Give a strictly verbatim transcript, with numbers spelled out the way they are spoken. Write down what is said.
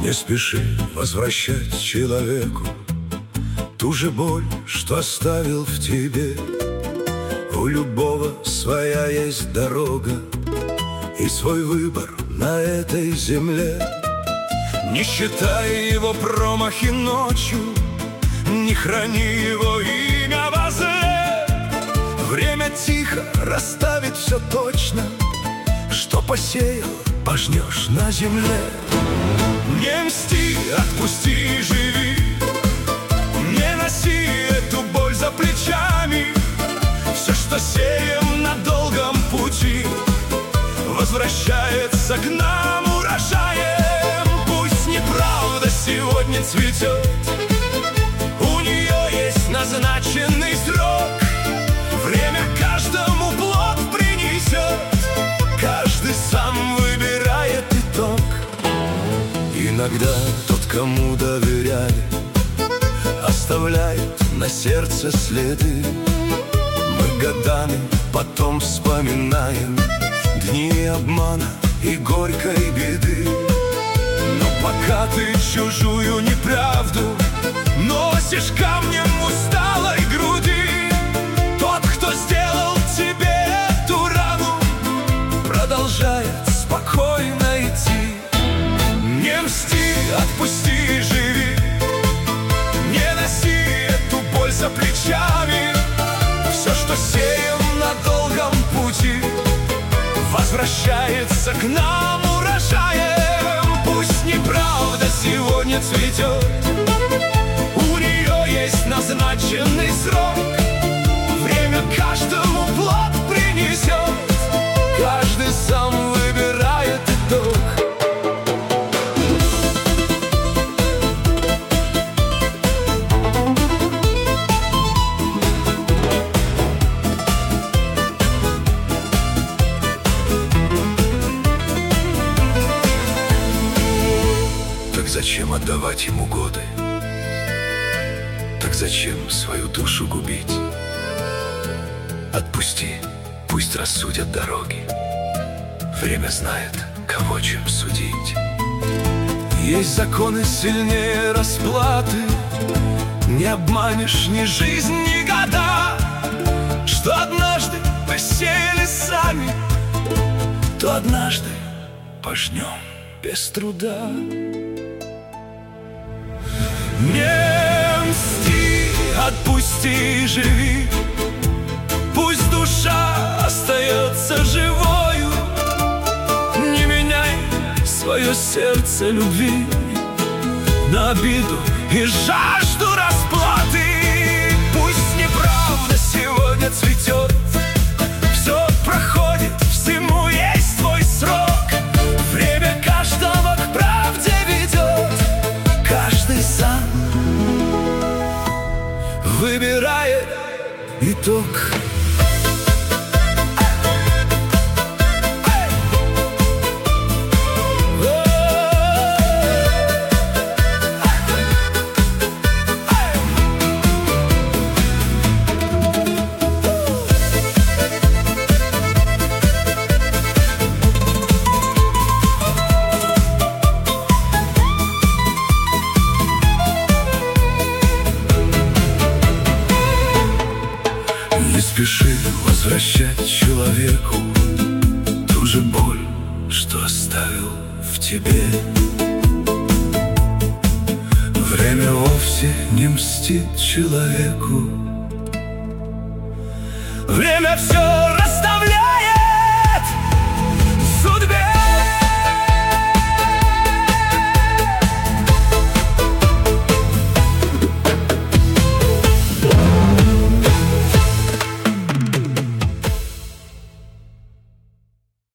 Не спеши возвращать человеку ту же боль, что оставил в тебе. У любого своя есть дорога и свой выбор на этой земле. Не считай его промахи ночью, не храни его имя во зле. Время тихо расставит все точно, что посеял, пожнешь на земле. Не мсти, отпусти и живи, не носи эту боль за плечами. Все, что сеем на долгом пути, возвращается к нам урожаем. Пусть неправда сегодня цветет, у нее есть назначенный срок. Время каждому плод принесет, каждый сам выбирает итог. Иногда тот, кому доверяли, оставляет на сердце следы. Мы годами потом вспоминаем дни обмана и горькой беды. Но пока ты чужую неправду носишь камнем усталой груди, тот, кто сделал тебе эту рану, продолжает спокойно идти. Не мсти, отпусти и живи, не носи эту боль за плечами. Все, что сеем на долгом пути, возвращается к нам урожаем. Пусть неправда сегодня цветет, у нее есть назначенный срок. Время каждому плод принесет, каждый сам выбирает итог. Зачем отдавать ему годы? Так зачем свою душу губить? Отпусти, пусть рассудят дороги. Время знает, кого чем судить. Есть законы сильнее расплаты, не обманешь ни жизнь, ни года. Что однажды посеяли сами, то однажды пожнем без труда. Не мсти, отпусти и живи, пусть душа остается живою. Не меняй свое сердце любви на обиду и жажду расплаты. Пусть неправда сегодня цветет, все проходит, всему есть свой срок. Время каждого к правде ведет, каждый сам выбирает итог. Не спеши возвращать человеку ту же боль, что оставил в тебе. Время вовсе не мстит человеку. Время все